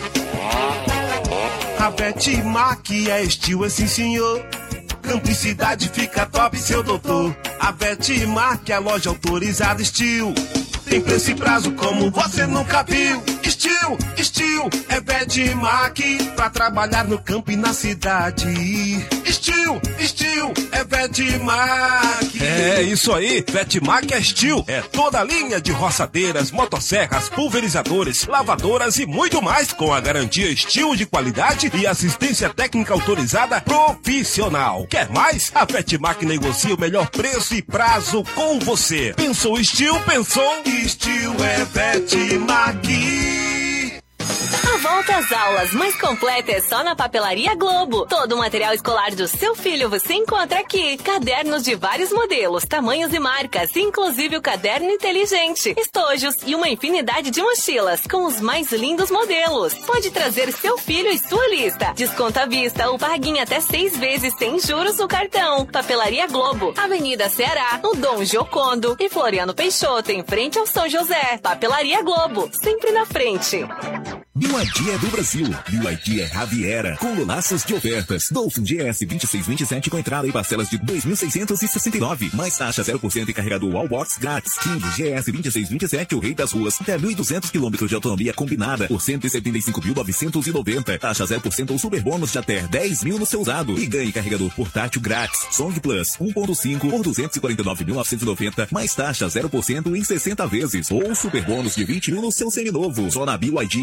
A Vetmac é estilo, sim senhor. Cumplicidade fica top, seu doutor. A Vetmac é a loja autorizada estilo. Tem preço e prazo como você nunca viu. Estilo, estilo, é Vetmac pra trabalhar no campo e na cidade. Estilo, estilo, é Vetmac. É isso aí, Vetmac é estilo. É toda a linha de roçadeiras, motosserras, pulverizadores, lavadoras e muito mais, com a garantia estilo de qualidade e assistência técnica autorizada profissional. Quer mais? A Vetmac negocia o melhor preço e prazo com você. Pensou estilo, pensou estilo é Vetmac. A volta às aulas mais completa é só na Papelaria Globo. Todo o material escolar do seu filho você encontra aqui. Cadernos de vários modelos, tamanhos e marcas, inclusive o caderno inteligente, estojos e uma infinidade de mochilas com os mais lindos modelos. Pode trazer seu filho e sua lista. Desconto à vista ou pague em até seis vezes sem juros no cartão. Papelaria Globo, Avenida Ceará, no Dom Giocondo e Floriano Peixoto, em frente ao São José. Papelaria Globo, sempre na frente. B Y D é do Brasil. B Y D é Raviera, com laços de ofertas. Dolphin G S vinte e seis vinte e sete com entrada e parcelas de dois mil seiscentos e sessenta e nove. Mais taxa zero por cento e carregador Wallbox grátis. King G S vinte e seis vinte e sete, o rei das ruas. Até mil e duzentos quilômetros de autonomia combinada por cento e setenta e cinco mil novecentos e noventa. Taxa zero por cento ou super bônus de até dez mil no seu usado. E ganhe carregador portátil grátis. Song Plus um ponto cinco por duzentos e quarenta e nove mil novecentos e noventa. Mais taxa zero por cento em sessenta vezes. Ou super bônus de vinte mil no seu seminovo. Só na B Y D Raviera.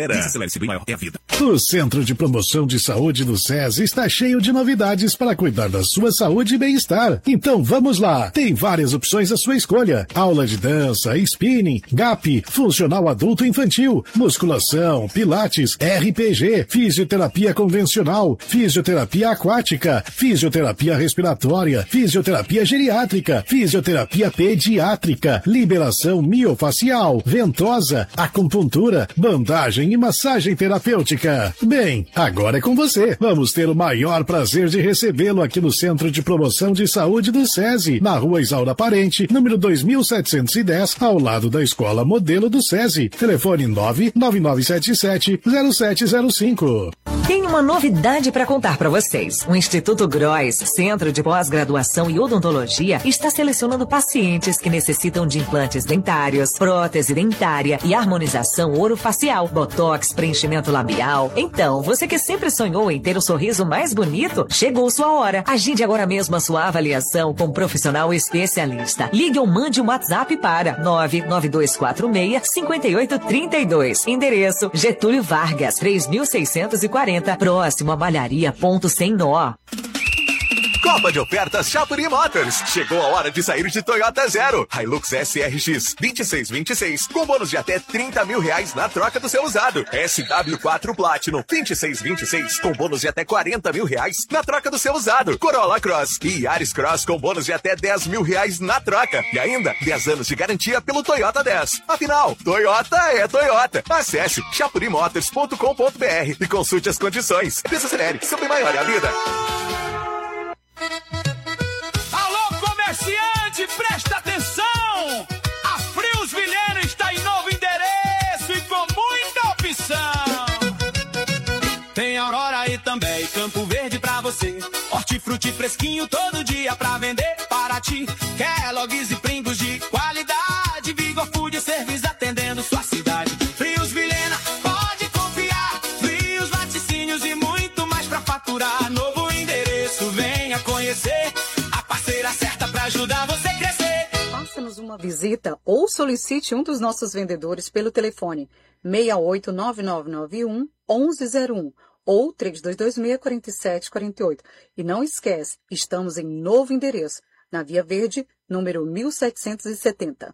Javiera. Desacelere-se bem maior é a vida. O Centro de Promoção de Saúde do SESI está cheio de novidades para cuidar da sua saúde e bem-estar. Então vamos lá. Tem várias opções à sua escolha. Aula de dança, spinning, G A P, funcional adulto e infantil, musculação, pilates, R P G, fisioterapia convencional, fisioterapia aquática, fisioterapia respiratória, fisioterapia geriátrica, fisioterapia pediátrica, liberação miofacial, ventosa, acupuntura, bandagem e massagem terapêutica. Bem, agora é com você. Vamos ter o maior prazer de recebê-lo aqui no Centro de Promoção de Saúde do SESI, na Rua Isaura Parente, número dois mil setecentos e dez, ao lado da Escola Modelo do SESI. Telefone nove nove nove sete sete zero sete zero cinco. Tem uma novidade para contar para vocês. O Instituto Grois, Centro de Pós-Graduação e Odontologia, está selecionando pacientes que necessitam de implantes dentários, prótese dentária e harmonização orofacial, botox, preenchimento labial. Então, você que sempre sonhou em ter o sorriso mais bonito, chegou sua hora. Agende agora mesmo a sua avaliação com um profissional especialista. Ligue ou mande um WhatsApp para nove nove dois quatro seis cinco oito três dois. Endereço Getúlio Vargas, três mil seiscentos e quarenta, próximo a Malharia Ponto Sem Nó. Copa de ofertas Chapuri Motors. Chegou a hora de sair de Toyota Zero. Hilux S R X vinte e seis vinte e seis com bônus de até trinta mil reais na troca do seu usado. S W quatro Platinum vinte e seis vinte e seis com bônus de até quarenta mil reais na troca do seu usado. Corolla Cross e Yaris Cross com bônus de até dez mil reais na troca. E ainda dez anos de garantia pelo Toyota dez. Afinal, Toyota é Toyota. Acesse chapuri motors ponto com ponto b r e consulte as condições. Desacelere, seu bem maior é a vida. Alô, comerciante, presta atenção! A Frios Vilhena está em novo endereço e com muita opção. Tem Aurora e também Campo Verde pra você. Hortifruti fresquinho todo dia pra vender para ti. Kellogg's e Pringles de qualidade. Vigor Food Service atendendo sua cidade. Frios Vilhena, pode confiar. Frios, laticínios e muito mais pra faturar. Novo endereço, venha conhecer a parceira certa pra ajudar você a crescer. Faça-nos uma visita ou solicite um dos nossos vendedores pelo telefone seis oito nove nove nove um um um zero um ou três dois dois seis quatro sete quatro oito. E não esquece, estamos em novo endereço, na Via Verde, número mil setecentos e setenta.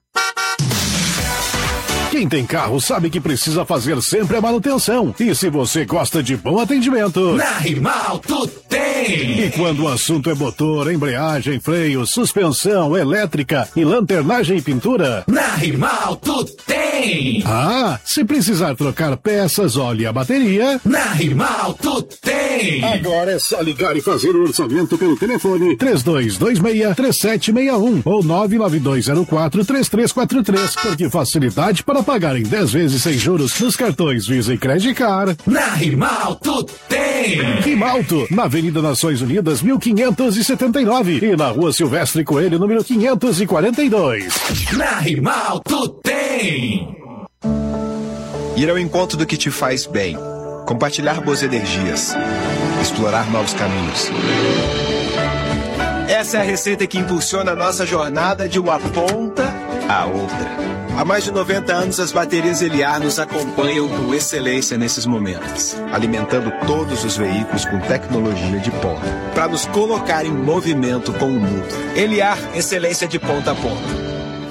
Quem tem carro sabe que precisa fazer sempre a manutenção. E se você gosta de bom atendimento, Na Rimalto tem! E quando o assunto é motor, embreagem, freio, suspensão, elétrica e lanternagem e pintura, Na Rimalto tem! Ah, se precisar trocar peças, óleo e a bateria, Na Rimalto tem! Agora é só ligar e fazer o orçamento pelo telefone três dois dois seis três sete seis um ou nove nove dois zero quatro três três quatro três, porque facilidade para pagar em dez vezes sem juros nos cartões Visa e Credit Card. Na Rimalto tem! Rimalto, na Avenida Nações Unidas, mil quinhentos e setenta e nove e na Rua Silvestre Coelho, número quinhentos e quarenta e dois. Na Rimalto tem! Ir ao encontro do que te faz bem, compartilhar boas energias, explorar novos caminhos. Essa é a receita que impulsiona a nossa jornada de uma ponta à outra. Há mais de noventa anos, as baterias Eliar nos acompanham com excelência nesses momentos, alimentando todos os veículos com tecnologia de ponta, para nos colocar em movimento com o mundo. Eliar, excelência de ponta a ponta.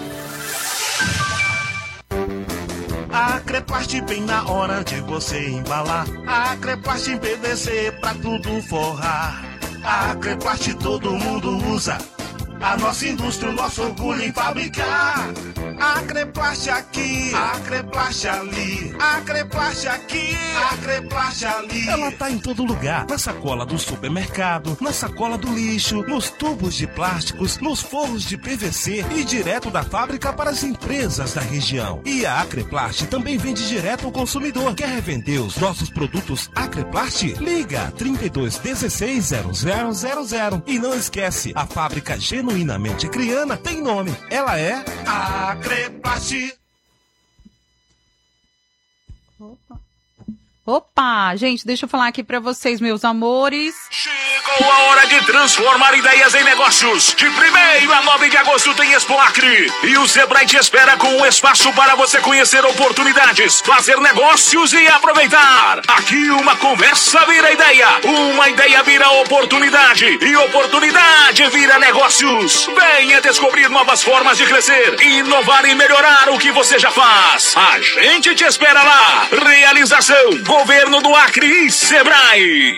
A Creplast bem na hora de você embalar. A Creplast em P V C pra tudo forrar. A Creplast todo mundo usa. A nossa indústria, o nosso orgulho em fabricar. A Creplast aqui, a Creplast ali. A Creplast aqui, a Creplast ali. Ela tá em todo lugar. Na sacola do supermercado, na sacola do lixo, nos tubos de plásticos, nos forros de P V C e direto da fábrica para as empresas da região. E a Acreplast também vende direto ao consumidor. Quer revender os nossos produtos Acreplast? Liga trinta e dois dezesseis zero zero zero zero. E não esquece, a fábrica genuinamente criana tem nome. Ela é Acreplast. Opa. Opa, gente, deixa eu falar aqui pra vocês, meus amores. Chegou a hora de transformar ideias em negócios. De primeiro a nove de agosto tem Expo Acre. E o Sebrae te espera com um espaço para você conhecer oportunidades, fazer negócios e aproveitar. Aqui uma conversa vira ideia, uma ideia vira oportunidade e oportunidade vira negócios. Venha descobrir novas formas de crescer, inovar e melhorar o que você já faz. A gente te espera lá. Realização Governo do Acre e Sebrae.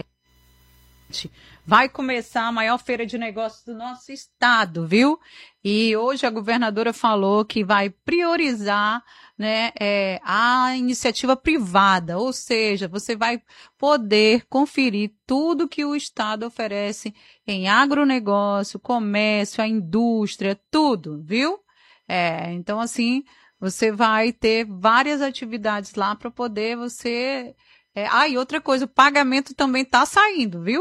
Vai começar a maior feira de negócios do nosso estado, viu? E hoje a governadora falou que vai priorizar, né, é, a iniciativa privada, ou seja, você vai poder conferir tudo que o estado oferece em agronegócio, comércio, a indústria, tudo, viu? É, então assim, você vai ter várias atividades lá para poder você... É, ah, e outra coisa, o pagamento também tá saindo, viu?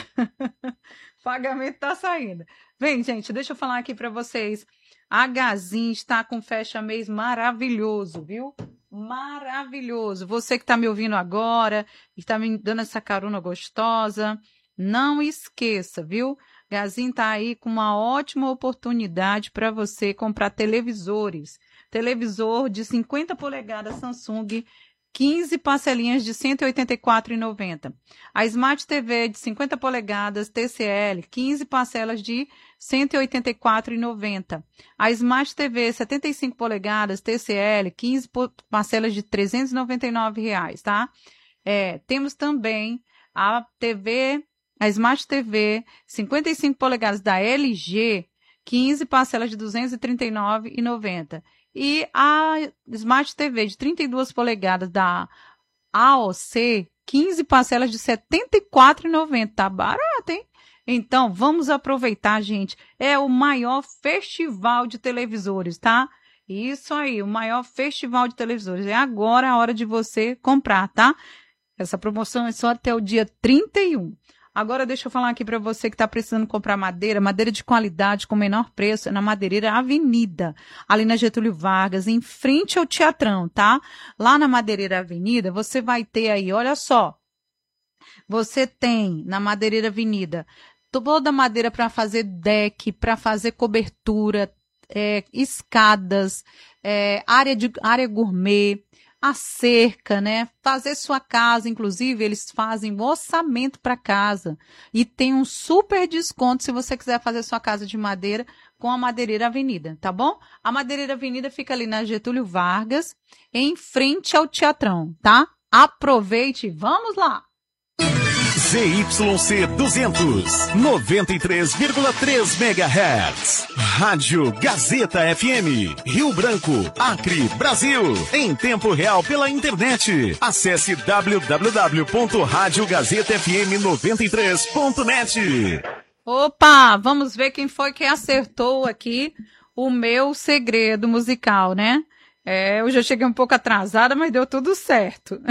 O pagamento tá saindo. Vem, gente, deixa eu falar aqui para vocês. A Gazin está com fecha-mês maravilhoso, viu? Maravilhoso. Você que tá me ouvindo agora, e tá me dando essa carona gostosa, não esqueça, viu? Gazin tá aí com uma ótima oportunidade para você comprar televisores. Televisor de cinquenta polegadas Samsung, quinze parcelinhas de cento e oitenta e quatro reais e noventa centavos. A Smart T V de cinquenta polegadas T C L, quinze parcelas de cento e oitenta e quatro reais e noventa centavos. A Smart T V setenta e cinco polegadas T C L, quinze parcelas de trezentos e noventa e nove reais, tá? É, temos também a T V, a Smart T V cinquenta e cinco polegadas da L G, quinze parcelas de duzentos e trinta e nove reais e noventa centavos. E a Smart T V de trinta e duas polegadas da A O C, quinze parcelas de setenta e quatro reais e noventa centavos. Tá barato, hein? Então, vamos aproveitar, gente. É o maior festival de televisores, tá? Isso aí, o maior festival de televisores. É agora a hora de você comprar, tá? Essa promoção é só até o dia trinta e um. Agora deixa eu falar aqui para você que está precisando comprar madeira, madeira de qualidade com menor preço, é na Madeireira Avenida, ali na Getúlio Vargas, em frente ao Teatrão, tá? Lá na Madeireira Avenida, você vai ter aí, olha só, você tem na Madeireira Avenida toda madeira para fazer deck, para fazer cobertura, é, escadas, é, área, de, área gourmet, a cerca, né? Fazer sua casa, inclusive, eles fazem orçamento para casa e tem um super desconto se você quiser fazer sua casa de madeira com a Madeireira Avenida, tá bom? A Madeireira Avenida fica ali na Getúlio Vargas, em frente ao Teatrão, tá? Aproveite, vamos lá! Z Y C duzentos, noventa e três vírgula três megahertz. Rádio Gazeta F M, Rio Branco, Acre, Brasil. Em tempo real pela internet. Acesse w w w ponto rádio gazeta f m noventa e três ponto net. Opa, vamos ver quem foi que acertou aqui o meu segredo musical, né? É, eu já cheguei um pouco atrasada, mas deu tudo certo.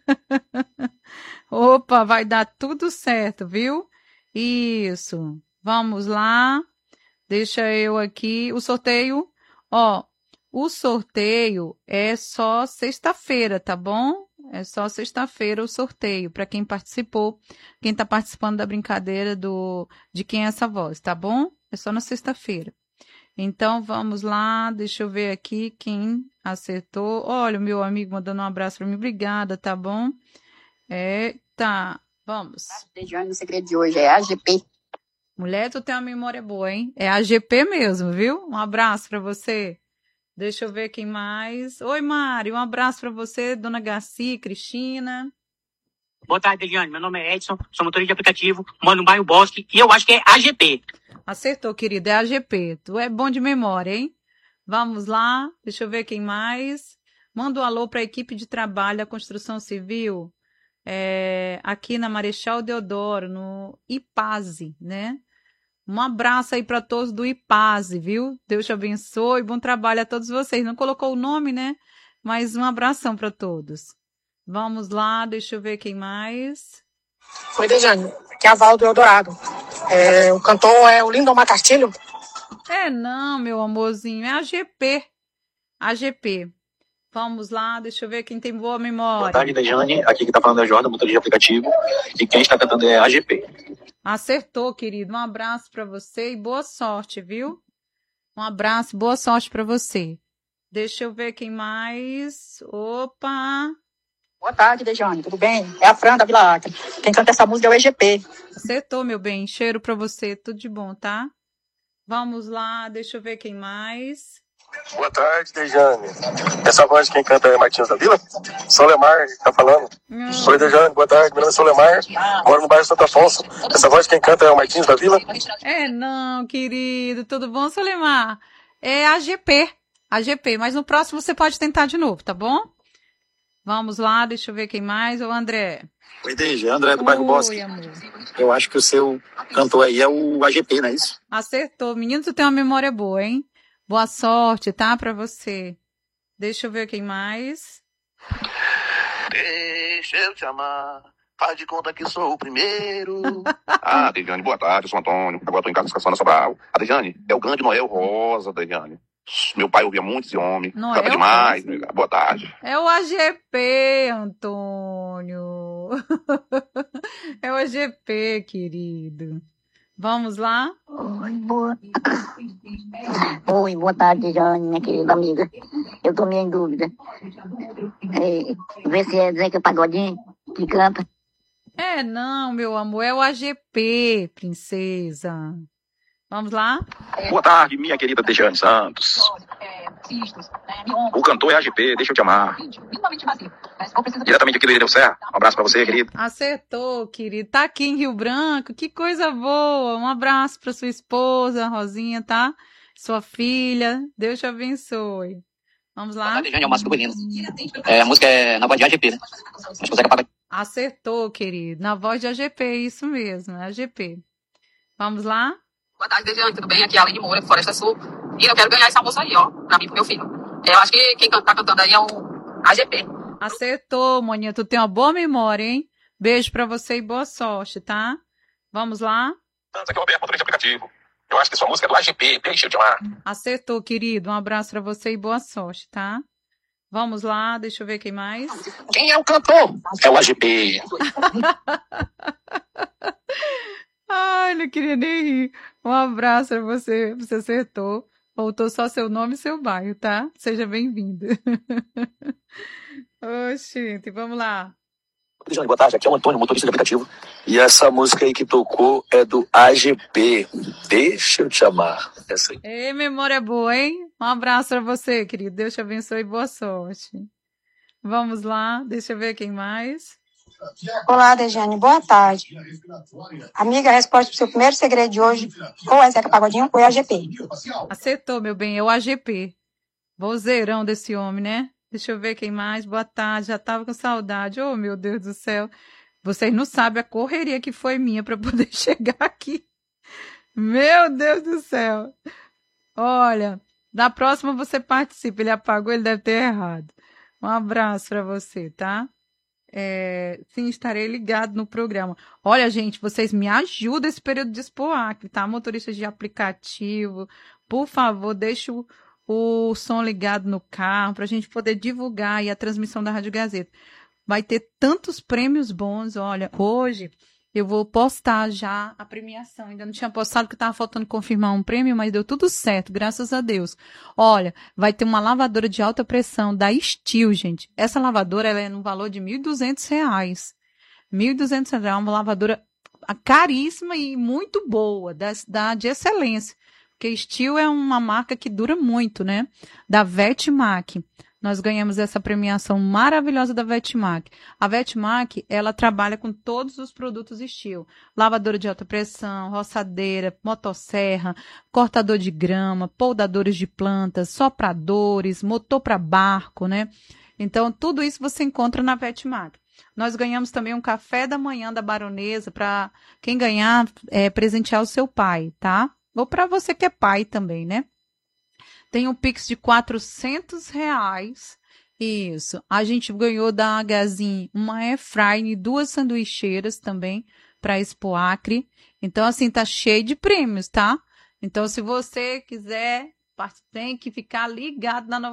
Opa, vai dar tudo certo, viu? Isso. Vamos lá. Deixa eu aqui. O sorteio, ó, o sorteio é só sexta-feira, tá bom? É só sexta-feira o sorteio, para quem participou, quem tá participando da brincadeira do de Quem é Essa Voz, tá bom? É só na sexta-feira. Então, vamos lá, deixa eu ver aqui quem acertou. Olha, o meu amigo mandando um abraço para mim. Obrigada, tá bom? É, tá, vamos. O segredo de hoje é A G P. Mulher, tu tem uma memória boa, hein? É A G P mesmo, viu? Um abraço para você. Deixa eu ver quem mais. Oi, Mari, um abraço para você, Dona Garcia, Cristina. Boa tarde, Eliane. Meu nome é Edson, sou motorista de aplicativo, moro no bairro Bosque e eu acho que é A G P. Acertou, querida, é A G P. Tu é bom de memória, hein? Vamos lá, deixa eu ver quem mais. Manda um alô para a equipe de trabalho da construção civil, é, aqui na Marechal Deodoro, no IPASE, né? Um abraço aí para todos do IPASE, viu? Deus te abençoe, bom trabalho a todos vocês. Não colocou o nome, né? Mas um abração para todos. Vamos lá, deixa eu ver quem mais. Oi, Dejane, aqui é a Val do Eldorado. É, o cantor é o Lindomar Castilho? É não, meu amorzinho, é A G P. A G P. Vamos lá, deixa eu ver quem tem boa memória. Boa tarde, Dejane. Aqui que tá falando é Jordan, motorista de aplicativo. E quem está cantando é A G P. Acertou, querido. Um abraço pra você e boa sorte, viu? Um abraço, boa sorte pra você. Deixa eu ver quem mais. Opa! Boa tarde, Dejane. Tudo bem? É a Fran da Vila Acre. Quem canta essa música é o E G P. Acertou, meu bem. Cheiro pra você. Tudo de bom, tá? Vamos lá, deixa eu ver quem mais. Boa tarde, Dejane. Essa voz de quem canta é Martins da Vila? Solemar, tá falando? Hum. Oi, Dejane, boa tarde. Meu nome é Solemar, moro no bairro Santo Afonso. Essa voz de quem canta é o Martins da Vila? É, não, querido. Tudo bom, Solemar? É a G P. A G P, mas no próximo você pode tentar de novo, tá bom? Vamos lá, deixa eu ver quem mais. O André. Oi, Deja, André do bairro Oi, Bosque. Amor. Eu acho que o seu cantor aí é o A G P, não é isso? Acertou. Menino, tu tem uma memória boa, hein? Boa sorte, tá? Pra você. Deixa eu ver quem mais. Deixa eu te amar. Faz de conta que sou o primeiro. Ah, Dejane, boa tarde, eu sou Antônio. Agora tô em casa descansando na Sobral. A Dejane é o grande Noel Rosa, Dejane. Meu pai ouvia muito esse homem. Noel Canta demais. Rosa. Boa tarde. É o A G P, Antônio. É o A G P, querido. Vamos lá? Oi, boa... Oi, boa tarde, Jane, minha querida amiga. Eu tô meio em dúvida. É, vê se é Zeca Pagodinho que canta. É, não, meu amor, é o A G P, princesa. Vamos lá? Boa tarde, minha querida Dejane Santos. O cantor é A G P, deixa eu te amar. Diretamente aqui do Irineu Serra. Um abraço pra você, querido. Acertou, querido. Tá aqui em Rio Branco, que coisa boa. Um abraço pra sua esposa, Rosinha, tá? Sua filha. Deus te abençoe. Vamos lá? Dejane é o Márcio do Bonino. É, a música é na voz de A G P, né? Acertou, querido. Na voz de A G P, isso mesmo, é A G P. Vamos lá? Boa tarde, Dejane, tudo bem? Aqui é a Aline Moura, de Floresta Sul. E eu quero ganhar essa moça aí, ó, pra mim e pro meu filho. Eu acho que quem tá cantando aí é o A G P. Acertou, Moninha. Tu tem uma boa memória, hein? Beijo pra você e boa sorte, tá? Vamos lá? Aqui é o Roberto, motorista de aplicativo. Eu acho que sua música é do A G P, deixa eu te amar. Acertou, querido. Um abraço pra você e boa sorte, tá? Vamos lá, deixa eu ver quem mais. Quem é o cantor? É o A G P. Ai, não queria nem rir. Um abraço pra você. Você acertou. Faltou só seu nome e seu bairro, tá? Seja bem-vindo. Oxente, vamos lá. Dejane, boa tarde. Aqui é o Antônio, motorista de aplicativo. E essa música aí que tocou é do A G P. Deixa eu te amar. Essa aí. Ei, memória boa, hein? Um abraço pra você, querido. Deus te abençoe e boa sorte. Vamos lá. Deixa eu ver quem mais. Olá, Dejane, boa tarde. Amiga, a resposta pro seu primeiro segredo de hoje, ou é Zeca Pagodinho ou é A G P. Acertou, meu bem, é o A G P. Vozeirão desse homem, né? Deixa eu ver quem mais. Boa tarde, já tava com saudade. Oh, meu Deus do céu. Vocês não sabem a correria que foi minha para poder chegar aqui. Meu Deus do céu. Olha, da próxima você participa. Ele apagou, ele deve ter errado. Um abraço para você, tá? É, sim, estarei ligado no programa. Olha, gente, vocês me ajudam esse período de Expoacre, tá? Motoristas de aplicativo, por favor, deixe o, o som ligado no carro para a gente poder divulgar aí a transmissão da Rádio Gazeta. Vai ter tantos prêmios bons. Olha, hoje eu vou postar já a premiação. Ainda não tinha postado porque estava faltando confirmar um prêmio, mas deu tudo certo, graças a Deus. Olha, vai ter uma lavadora de alta pressão da Steel, gente. Essa lavadora ela é no valor de mil e duzentos reais. mil e duzentos reais, é uma lavadora caríssima e muito boa, da, da, de excelência. Porque Steel é uma marca que dura muito, né? Da Vetmac. Nós ganhamos essa premiação maravilhosa da Vetmac. A Vetmac, ela trabalha com todos os produtos Steel. Lavadora de alta pressão, roçadeira, motosserra, cortador de grama, poldadores de plantas, sopradores, motor para barco, né? Então, tudo isso você encontra na Vetmac. Nós ganhamos também um café da manhã da Baronesa para quem ganhar, é, presentear o seu pai, tá? Ou para você que é pai também, né? Tem um Pix de quatrocentos reais. Isso. A gente ganhou da Magazine uma airfryer e duas sanduicheiras também para Expoacre. Então, assim, tá cheio de prêmios, tá? Então, se você quiser, tem que ficar ligado na